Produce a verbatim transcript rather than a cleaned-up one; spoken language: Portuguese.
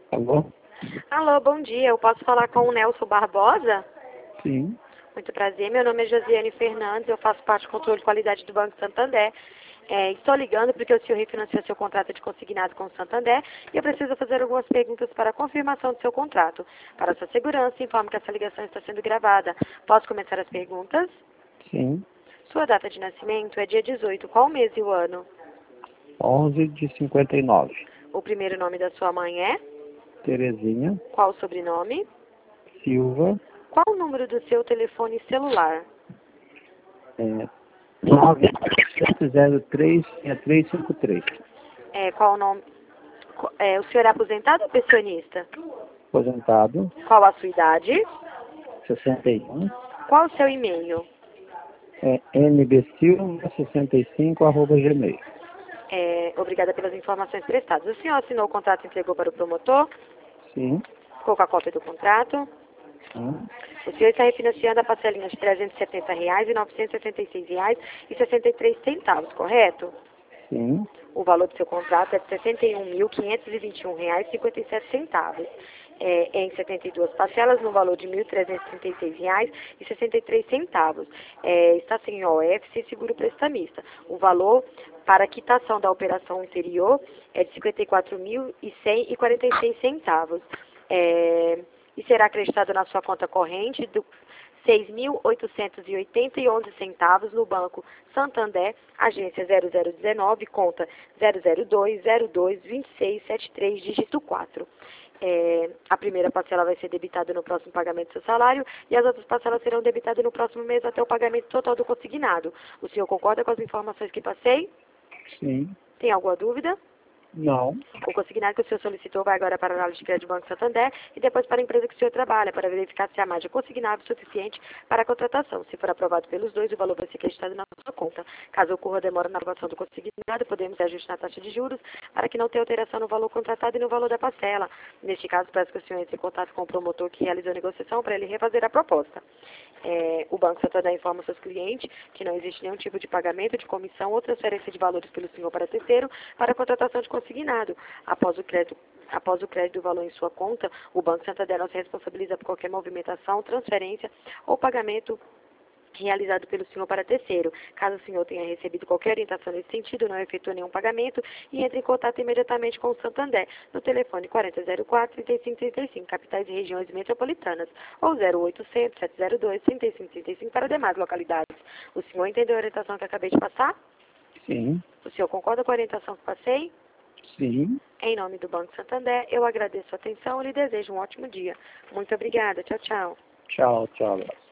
Alô? Alô, bom dia. Eu posso falar com o Nelson Barbosa? Sim. Muito prazer. Meu nome é Josiane Fernandes. Eu faço parte do controle de qualidade do Banco Santander. É, estou ligando porque o senhor refinanciou seu contrato de consignado com o Santander e eu preciso fazer algumas perguntas para a confirmação do seu contrato. Para sua segurança, informe que essa ligação está sendo gravada. Posso começar as perguntas? Sim. Sua data de nascimento é dia dezoito. Qual o mês e o ano? onze de cinquenta e nove. O primeiro nome da sua mãe é? Terezinha Qual o sobrenome? Silva. Qual o número do seu telefone celular? É, nove sete zero três seis três cinco três. É, qual o nome? qu- É, o senhor é aposentado ou pensionista? Aposentado. Qual a sua idade? sessenta e um. Qual o seu e-mail? É nbsilva sessenta e cinco arroba gmail. É, obrigada pelas informações prestadas. O senhor assinou o contrato e entregou para o promotor? Sim. Ficou com a cópia do contrato? Sim. O senhor está refinanciando a parcelinha de trezentos e setenta reais e novecentos e setenta e seis reais e sessenta e três centavos, correto? Sim. O valor do seu contrato é de sessenta e um mil quinhentos e vinte e um reais e cinquenta e sete centavos. É, em setenta e duas parcelas, no valor de mil trezentos e trinta e seis reais e sessenta e três centavos. É, está sem O F sem seguro prestamista. O valor para a quitação da operação anterior é de cinquenta e quatro mil cem e quarenta e seis centavos. É, e será acreditado na sua conta corrente do seis mil oitocentos e oitenta e onze centavos no Banco Santander, agência zero zero um nove, conta zero zero dois zero dois dois seis sete três, dígito quatro. É, a primeira parcela vai ser debitada no próximo pagamento do seu salário e as outras parcelas serão debitadas no próximo mês até o pagamento total do consignado. O senhor concorda com as informações que passei? Sim. Tem alguma dúvida? Não. O consignado que o senhor solicitou vai agora para a análise de crédito do Banco Santander e depois para a empresa que o senhor trabalha, para verificar se a margem é consignável o suficiente para a contratação. Se for aprovado pelos dois, o valor vai ser acreditado na sua conta. Caso ocorra demora na aprovação do consignado, podemos ajustar a taxa de juros para que não tenha alteração no valor contratado e no valor da parcela. Neste caso, peço que o senhor entre em contato com o promotor que realizou a negociação para ele refazer a proposta. É, o Banco Santander informa seus clientes que não existe nenhum tipo de pagamento, de comissão ou transferência de valores pelo senhor para terceiro para a contratação de consignado. Após o crédito, após o crédito do valor em sua conta, o Banco Santander não se responsabiliza por qualquer movimentação, transferência ou pagamento realizado pelo senhor para terceiro. Caso o senhor tenha recebido qualquer orientação nesse sentido, não efetua nenhum pagamento e entre em contato imediatamente com o Santander no telefone quarenta zero quatro, trinta e cinco trinta e cinco, capitais e regiões metropolitanas, ou zero oitocentos, sete zero dois, trinta e cinco trinta e cinco para demais localidades. O senhor entendeu a orientação que acabei de passar? Sim. O senhor concorda com a orientação que passei? Sim. Em nome do Banco Santander, eu agradeço a atenção e lhe desejo um ótimo dia. Muito obrigada. Tchau, tchau. Tchau, tchau.